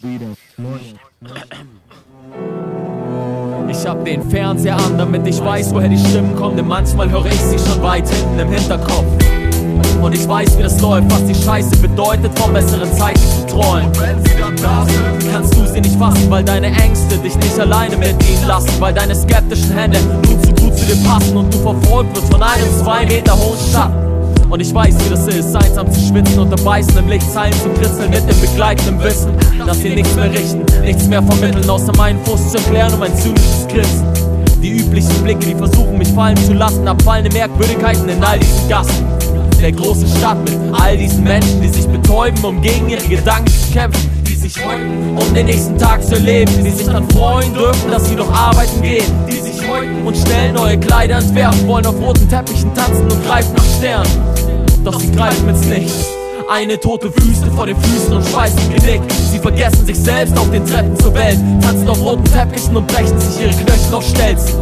Ich hab den Fernseher an, damit ich weiß, woher die Stimmen kommen, denn manchmal höre ich sie schon weit hinten im Hinterkopf. Und ich weiß, wie das läuft, was die Scheiße bedeutet, von besseren Zeiten zu träumen. Und wenn sie dann da sind, kannst du sie nicht fassen, weil deine Ängste dich nicht alleine mit ihnen lassen, weil deine skeptischen Hände nun zu gut zu dir passen und du verfolgt wirst von einem 2 Meter hohen Schatten. Und ich weiß, wie das ist, einsam zu schwitzen, unter beißendem Licht Zeilen zu kritzeln, mit dem begleitenden Wissen, dass sie nichts mehr richten, nichts mehr vermitteln, außer meinen Frust zu erklären und mein zynisches Grinsen. Die üblichen Blicke, die versuchen mich fallen zu lassen, abfallende Merkwürdigkeiten in all diesen Gassen der großen Stadt mit all diesen Menschen, die sich betäuben, um gegen ihre Gedanken zu kämpfen, die sich häuten, um den nächsten Tag zu erleben, die sich dann freuen dürfen, dass sie noch arbeiten gehen, die sich häuten und schnell neue Kleider entwerfen, wollen auf roten Teppichen tanzen und greifen nach Sternen, doch sie greifen ins Nichts. Eine tote Wüste vor den Füßen und schweißen Genick. Sie vergessen sich selbst auf den Treppen zur Welt, tanzen auf roten Teppichen und brechen sich ihre Knöchel auf Stelzen.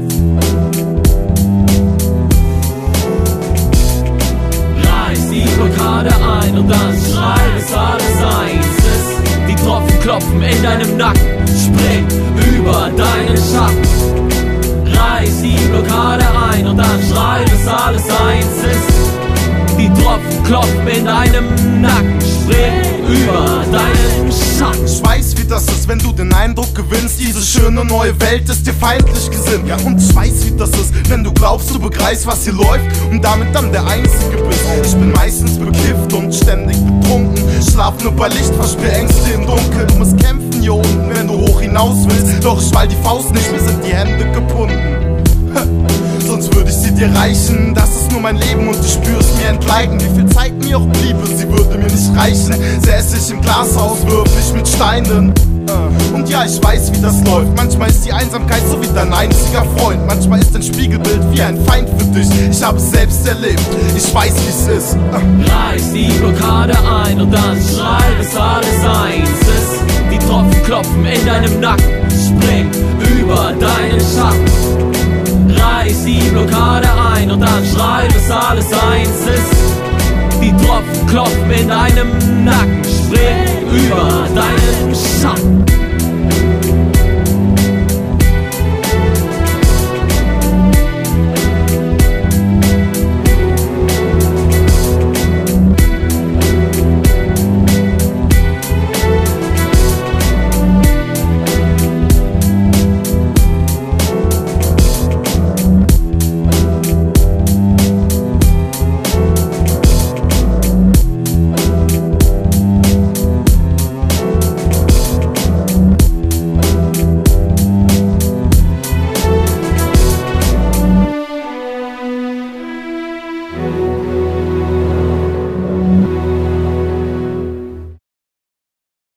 Die Blockade ein und dann schrei, bis alles eins ist. Die Tropfen klopfen in deinem Nacken, spring über deinen Schatten. Reiß die Blockade ein und dann schrei, bis alles eins ist. Die Tropfen klopfen in deinem Nacken, spring über deinen Schatten. Ich weiß, wie das ist, wenn du den Eindruck gewinnst, diese schöne neue Welt ist dir feindlich gesinnt. Ja, und ich weiß, wie das ist, wenn du glaubst, du begreifst, was hier läuft und damit dann der Einzige bist. Ich bin meistens bekifft und ständig betrunken, schlaf nur bei Licht, verspür Ängste im Dunkeln. Du musst kämpfen hier unten, wenn du hoch hinaus willst, doch ich ball die Faust nicht, mir sind die Hände gebunden. Sonst würde ich sie dir reichen, das ist nur mein Leben und du spürst mir entleiden. Wie viel Zeit mir auch bliebe, sie würde mir nicht reichen. Säß ich im Glashaus, würf ich mit Steinen. Und ja, ich weiß, wie das läuft. Manchmal ist die Einsamkeit so wie dein einziger Freund. Manchmal ist dein Spiegelbild wie ein Feind für dich. Ich habe es selbst erlebt, ich weiß, wie es ist. Reiß die Blockade ein und dann schrei, bis alles eins ist. Die Tropfen klopfen in deinem Nacken, spring über deinen Schatten. Reiß die Blockade ein und dann schrei, bis alles eins ist. Die Tropfen klopfen in deinem Nacken.